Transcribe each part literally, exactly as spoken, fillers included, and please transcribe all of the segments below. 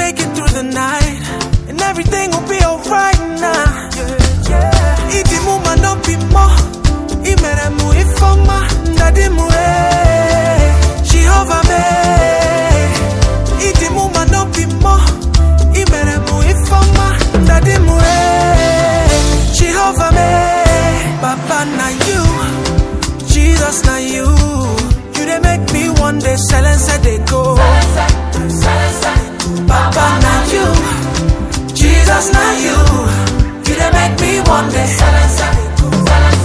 make it through the night, and everything will be alright now. Yeah, yeah. Iti muma no pimo, imere mu ifoma, ndadi mu eh, Jehovah me. Iti muma no pimo, imere mu ifoma, ndadi mu eh, Jehovah me. Papa na you, Jesus na you. You dey make me one day silence and they go. Papa na you, Jesus na you. You dey make me one day silence and they go.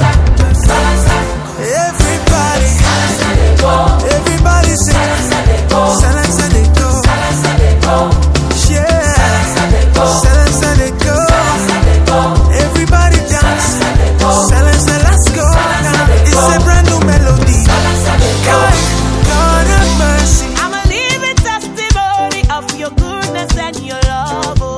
Everybody, everybody sing. Silence and they go. Yeah, silence and they go. Everybody dance. Silence and let's go. Now it's a brand new melody. God, God have mercy. I'm a living testimony of your goodness and your love. Oh.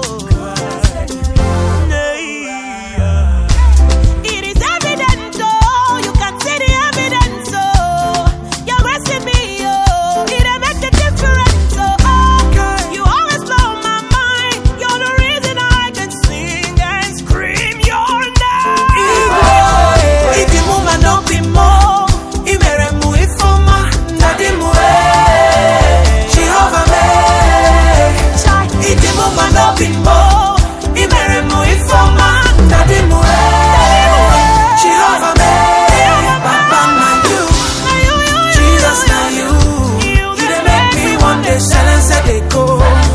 It is evident, oh, you can see the evidence, oh. You're resting me, oh, it make the difference, oh. Oh, you always blow my mind. You're the reason I can sing and scream your name. Iti muma no pimo, imere mu ifoma, ndadi mu eh, Jehovah me. Iti muma no pimo, imere mu ifoma, ndadi mu eh, Jehovah me. Papa na you, Jesus na you. You dey make me one day silence and they go.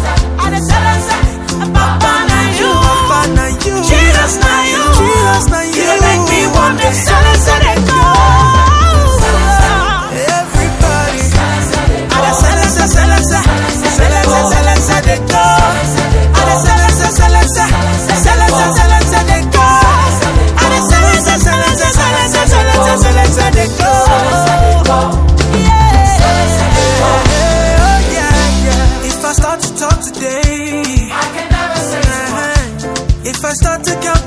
Papa na you, Papa na you, Jesus na you, Jesus na you. You dey make me one day silence and they go. Everybody, ada silence, silence, silence, silence and they go. Ada silence, silence, silence, silence and they go. Ada silence, silence, silence, silence, silence and they go. Oh yeah, yeah. If I start to talk today, I can never say. If I start to count